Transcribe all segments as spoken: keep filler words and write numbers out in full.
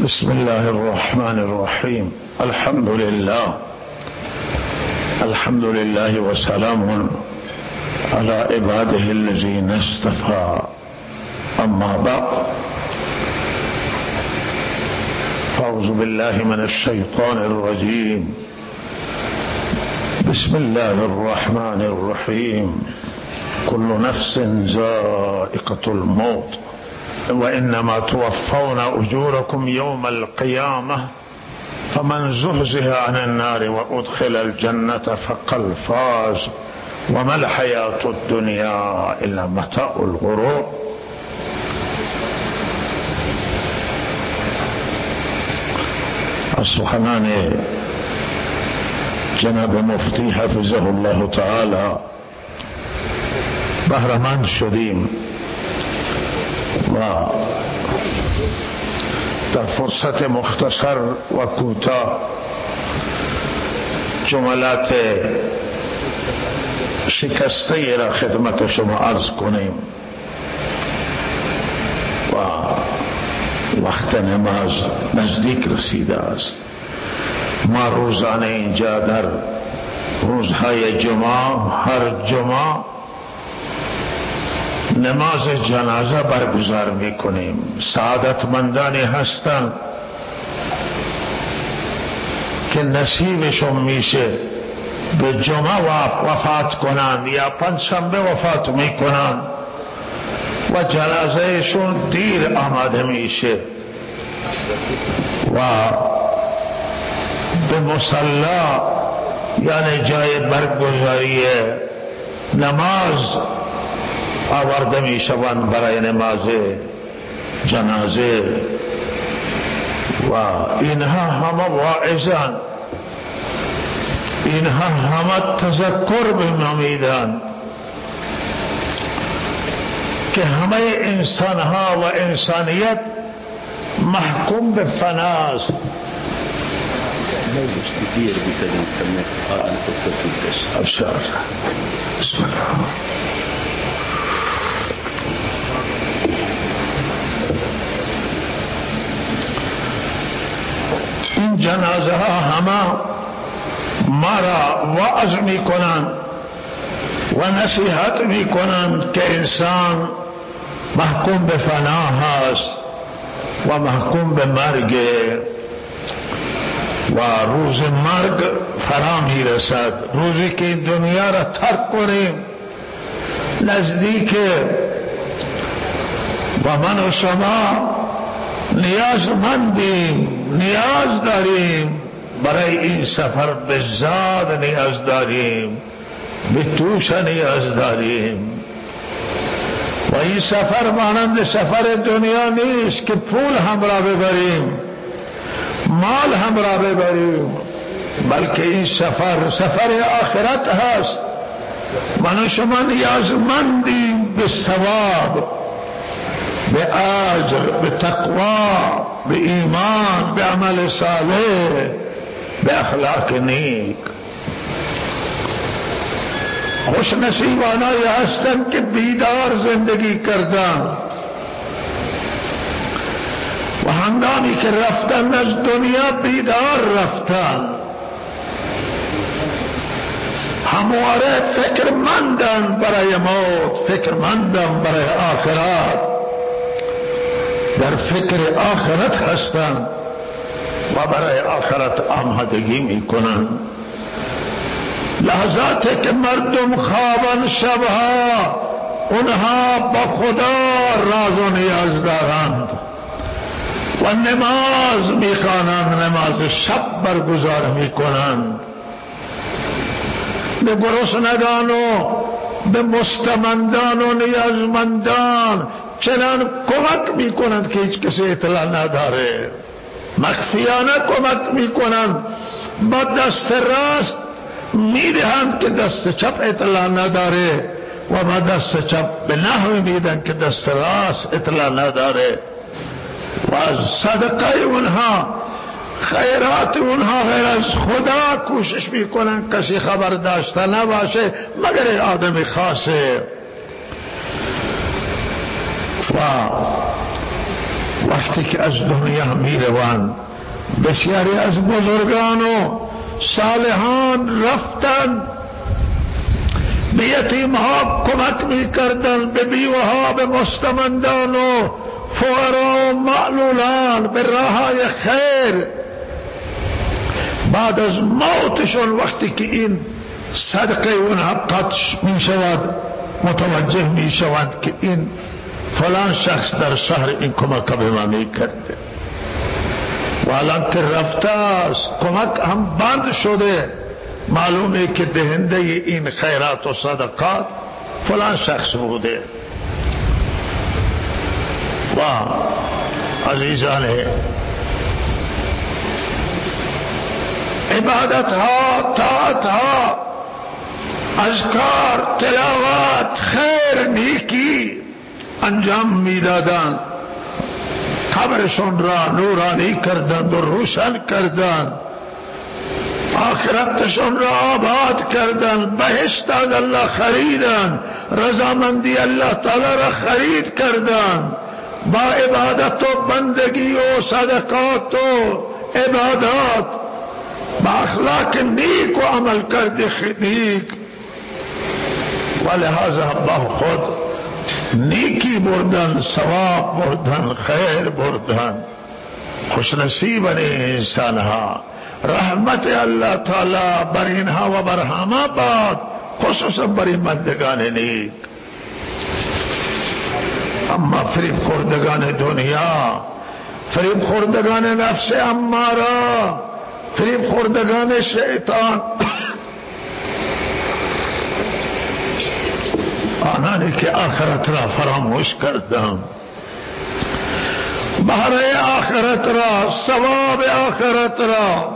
بسم الله الرحمن الرحيم. الحمد لله الحمد لله وسلام على عباده الذين اصطفى. أما بعد، أعوذ بالله من الشيطان الرجيم. بسم الله الرحمن الرحيم. كل نفس ذائقة الموت وإنما توفون أجوركم يوم القيامة فمن زحزح عن النار وأدخل الجنة فقد فاز وما الحياة الدنيا إلا متاع الغرور. از سخنان جناب مفتی حفظه الله تعالی بهره‌مند شدیم و در فرصت مختصر و کوتاه جملات شکسته را خدمت شما عرض کنیم و وقت نماز نزدیک رسیده است. ما روزانه اینجا در روزهای جمعه هر جمعه نماز جنازه برگزار میکنیم. سعادتمندانی هستند که نصیبشون میشه به جمعه وفات کنند یا پنجشنبه وفات میکنند و جنازهشون دیر آماده میشه و به مصلی یعنی جای برگزاری نماز آورده می شوند برای نماز جنازه و اینها همه واعظان، اینها همه تذکر به ما میدن که همه انسان ها و انسانیت محکوم به فناست. بسم الله. این جنازه ها همه ما را وعظ می کنند و نصیحت می کنند که انسان محکوم به فنا هست و محکوم به مرگ و روز مرگ فرا می رسد. روزی که این دنیا را ترک کنیم نزدیک و من و شما نیازمندیم، نیاز داریم برای این سفر به زاد نیاز داریم، به توشه نیاز داریم و این سفر مانند سفر دنیا نیست که پول همراه ببریم، مال همراه ببریم، بلکه این سفر سفر آخرت هست. من و شما نیازمندیم به ثواب، به اجر، به تقوا، به ایمان، به عمل صالح، به اخلاق نیک. خوش نصیبانایی هستند که بیدار زندگی کردند و هنگامی که رفتند از دنیا بیدار رفتند، همواره فکرمندند برای موت، فکرمندند برای آخرت، در فکر آخرت هستند و برای آخرت آمادگی می کنند. لحظاتی که مردم خوابند شبها اونها با خدا راز و نیاز دارند و نماز می خوانند، نماز شب برگزار می کنند. به گرسنگان و به مستمندان و نیازمندان چنان کمک می کنند که هیچ کسی اطلاع نداره. مخفیانه کمک می کنند، با دست راست می دهند که دست چپ اطلاع نداره و با دست چپ به نحوی می دهند که دست راست اطلاع نداره و از صدقه اونها، خیرات اونها غیر از خدا کوشش می کنند کسی خبر داشته نباشه مگر آدم خاصه. و وقتی که از دنیا میروند بسیاری از بزرگان و صالحان رفتن به یتیمها کمک میکردن، به بیوها، به مستمندان و فقرا و معلولان، به راههای خیر. بعد از موتشون وقتی که این صدقه اونها قطع می شود متوجه می شود که این فلان شخص در شهر این کمک به ما می کرده و الان که رفته است کمک هم بند شده، معلومه که دهنده این خیرات و صدقات فلان شخص بوده. و عزیزان عبادت ها، طاعت ها، اذکار، تلاوت، خیر، نیکی انجام میدادند، قبرشون را نورانی کردند و روشن کردند، آخرتشون را آباد کردند، بهشت از الله خریدند، رضامندی الله تعالی را خرید کردند. با عبادت و بندگی و صدقات و عبادات، با اخلاق نیک و عمل کرده نیک، و لہذا با خود نیکی بردن، ثواب بردن، خیر بردن. خوش نصیب انسان ها، رحمت اللہ تعالی بر اینها و بر همه باد، خصوصا بر این بندگان نیک. اما فریب خوردگان دنیا، فریب خوردگان نفس اماره، فریب خوردگان شیطان، آنانی که آخرت را فراموش کردند، بهره آخرت را، ثواب آخرت را،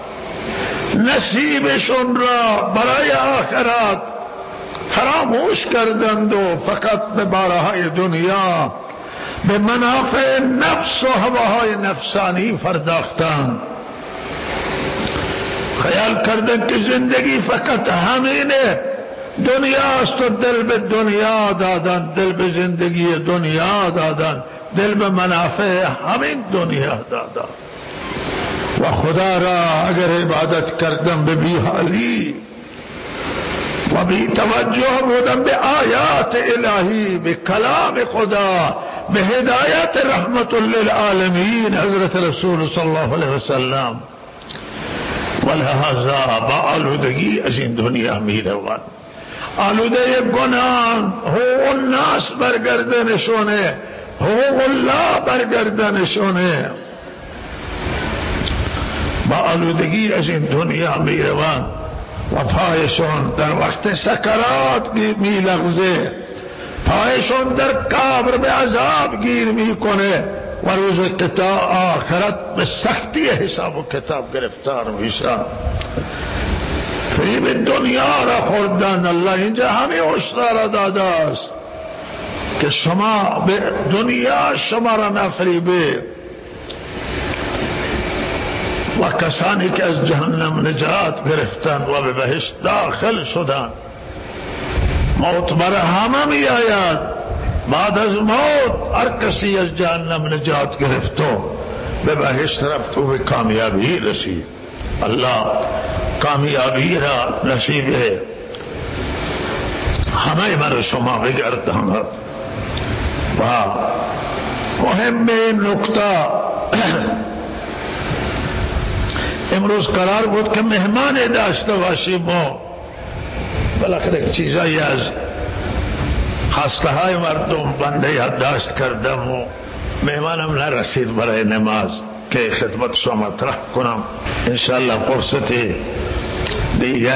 نصیبشون را برای آخرت فراموش کردند و فقط به بارهای دنیا، به منافع نفس و هواهای نفسانی پرداختند. خیال کردند که زندگی فقط همینه، دنیاست و دل به دنیا دادن، دل به زندگی دنیا دادن، دل به منافع همین دنیا دادن. و خدا را اگر عبادت کردن به بیحالی و بی توجه بودن به آیات الهی، به کلام خدا، به هدایت رحمت للعالمین حضرت رسول صلی اللہ علیہ وسلم، ولہذا با آلودگی از این دنیا می روند. آلوده گناه، حقوق الناس برگردنشونه، حقوق الله برگردنشونه، با آلودگی از این دنیا می روند و پایشون در وقت سکرات می لغزه، پایشون در قبر به عذاب گیر می کنه و روز قطاع آخرت به سختی حساب و کتاب گرفتار میشن. فریب دنیا را خوردن. الله اینجا همه هشدار داده است که شما به دنیا شما را نفریبه. و کسانی که از جهنم نجات گرفتند و به بهشت داخل شدند، موت بر همه می آید. بعد از موت هر کسی از جهنم نجات گرفت و به بهشت رفت و به کامیابی رسید. الله کامیابی را نصیب همه من شما بگرداند. و مهم این نکته امروز قرار بود که مهمان داشته باشیم و بالاخره چیزایی از خواسته های مردم بنده یادداشت کردم و مهمانم نرسید برای نماز که خدمت شما مطرح کنم. انشاءالله فرصت دیگر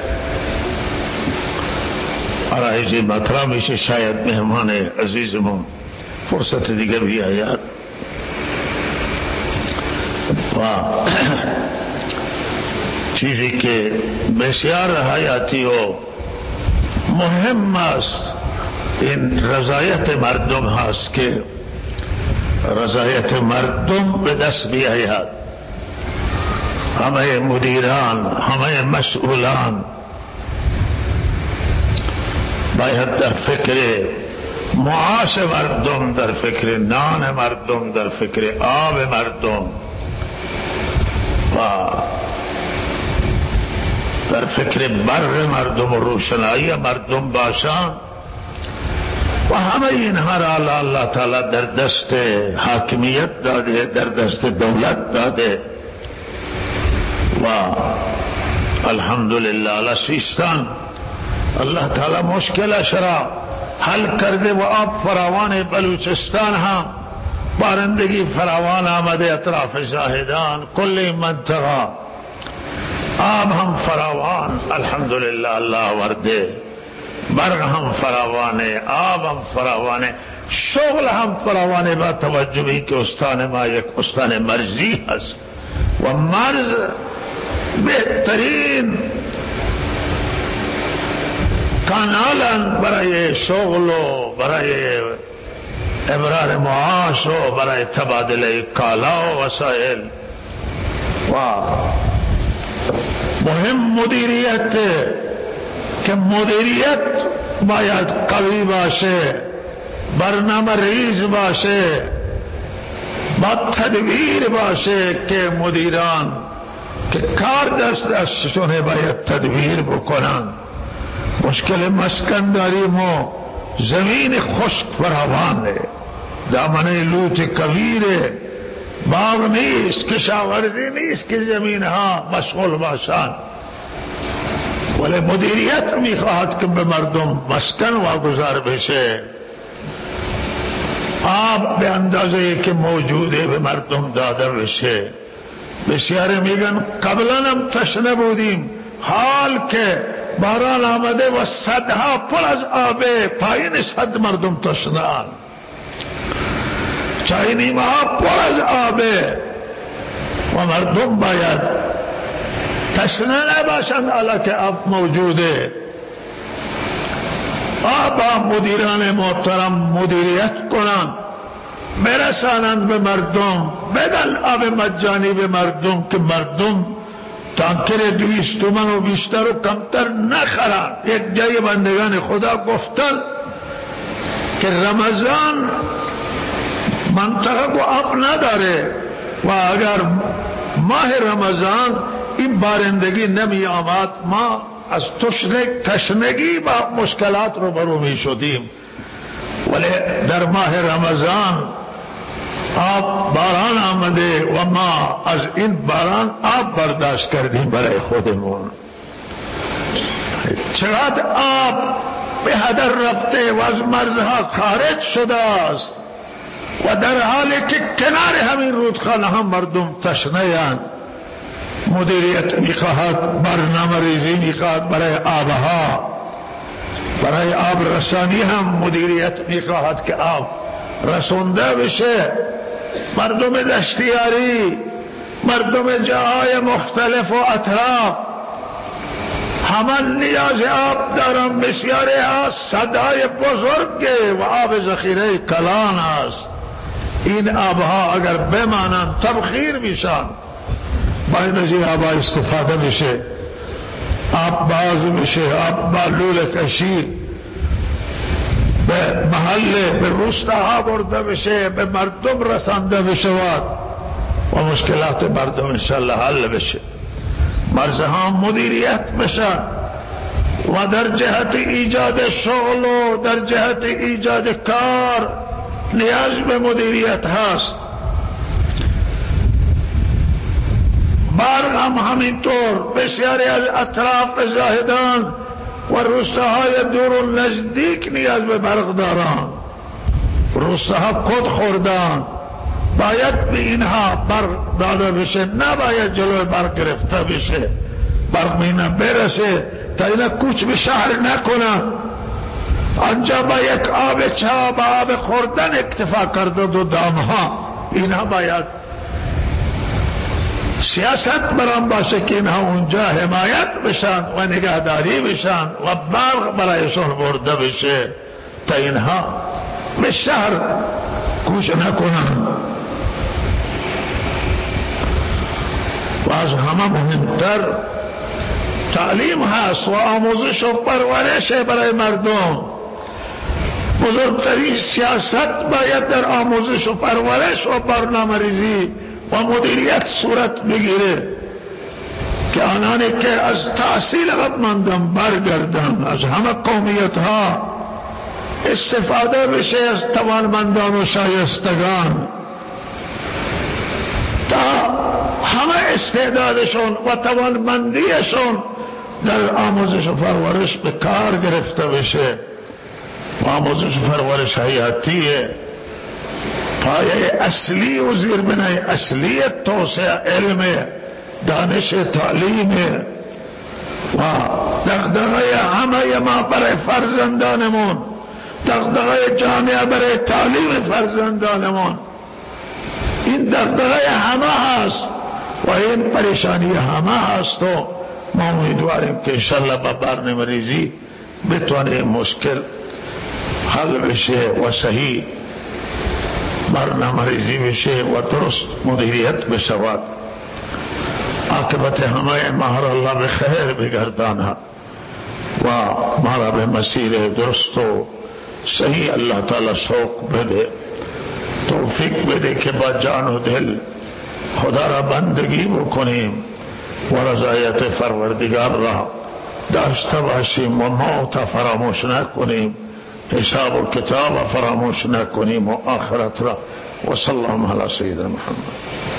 آرایجی مطرح میشه، شاید مهمان عزیزمون فرصت دیگر بیاید. و چیزی که بسیار حیاتی و مهم است این رضایت مردم هست که رضایت مردم به دست بیاید. همه مدیران، همه مسئولان باید در فکر معاش مردم، در فکر نان مردم، در فکر آب مردم و در فکر بر مردم و روشنایی مردم باشند و همه اینها را الله تعالی در دست حاکمیت داده، در دست دولت داده و الحمدلله علی سیستان الله تعالی مشکلش را حل کرده و آب فراوان بلوچستان هم بارندگی فراوان آمده، اطراف زاهدان کل منطقه آب هم فراوان الحمدلله الله ورده، برق هم فراوانه، آب هم فراوانه، شغل هم فراوانه، با توجهی که استان ما یک استان مرزی هست و مرز بهترین کانالن برای شغل و برای ابرار معاش و برای تبادله کالا و وسایل و مهم مدیریت که مدیریت باید قوی باشه، برنامه ریز باشه، با تدبیر باشه که مدیران که کار دست دستشونه باید تدبیر بکنن. مشکل مسکن داریم و زمین خشک فراوانه، دامنه لوت کبیره، باغ نیست، کشاورزی نیست که زمین ها مشغول باشند، ولی مدیریت میخواهد که به مردم مسکن واگذار بشه، آب به اندازه که موجوده به مردم داده بشه. بسیاری میگن قبلا هم تشنه بودیم، حال که باران آمده و صدها پر از آبه، پایین صد مردم تشنه‌اند، چای نیمه ها پر از آبه و مردم باید تشنه نباشند حالا که آب موجوده. آب مدیران محترم مدیریت کنند، برسانند به مردم، بدن آب مجانی به مردم که مردم تانکر دویست تومن و بیشتر و کمتر نخرند. یک جای بندگان خدا گفتن که رمضان منطقه کو آب نداره و اگر ماه رمضان این بارندگی نمی آمد ما از تشنگی با مشکلات رو برو می شدیم، ولی در ماه رمضان آب باران آمده و ما از این باران آب برداشت کردیم برای خودمون. چقدر آب به هدر رفته و از مرزها خارج شده است و در حالی که کنار همین رودخانه هم مردم تشنه اند. مدیریت میخواهد، برنامه ریزی میخواهد برای آبها، برای آب رسانی هم مدیریت میخواهد که آب رسونده بشه. مردم دشتیاری، مردم جاهای مختلف و اطراف همه نیاز آب دارن. بسیاری ها صدای بزرگه و آب ذخیره کلان است. این آبها اگر بمانند تبخیر میشن، باید از این آبها استفاده بشه، آب باز بشه، آب بالول کشی به محله به روستاها برده بشه، به مردم رسانده بشود و مشکلات مردم انشاءالله حل بشه، مرزها مدیریت بشه و در جهت ایجاد شغل و در جهت ایجاد کار نیاز به مدیریت هست. برق هم همینطور، بسیاری از اطراف زاهدان و روستاهای دور و نزدیک نیاز به برق دارند. روستاها کد خوردن، باید به اینها برق داده بشه، نباید جلوی برق گرفته بشه. برق مینا برسه تا اینا کوچ به شهر نکنن، آنجا با یک آب چا با آب خوردن اکتفا کرده دو دامها. اینها باید سیاست برام باشه که اینها اونجا حمایت بشن و نگهداری بشن و برق برایشون برده بشه تا اینها به شهر کوچ نکنن. و از همه مهمتر تعلیم هست و آموزش و پرورش برای مردم. بزرگترین سیاست باید در آموزش و پرورش و برنامه‌ریزی و مدیریت صورت بگیره که آنانی که از تحصیل عقب‌ماندن برگردن، از همه قومیت ها استفاده بشه، از توانمندان و شایستگان، تا همه استعدادشون و توانمندیشون در آموزش و پرورش به کار گرفته بشه. آموزش و پرورش حیاتیه، پایه اصلی و زیربنای اصلی توسعه علم، دانش، تعلیم و دغدغه همه ما برای فرزندانمون، دغدغه جامعه برای تعلیم فرزندانمون، این دغدغه همه هست و این پریشانی همه هست و ما امیدواریم که انشاءالله با برنامه‌ریزی بتونه مشکل حل بشه و صحیح برنامه‌ریزی بشه و درست مدیریت بشود. عاقبت همه ما را الله به خیر بگرداند و ما را به مسیر درست و صحیح الله تعالی سوق بده، توفیق بده که با جان و دل خدا را بندگی بکنیم و رضایت پروردگار را داشته باشیم و موت فراموش نکنیم، حساب و کتاب فراموش نکنیم و آخرت را. و صلی الله علی سیدنا محمد.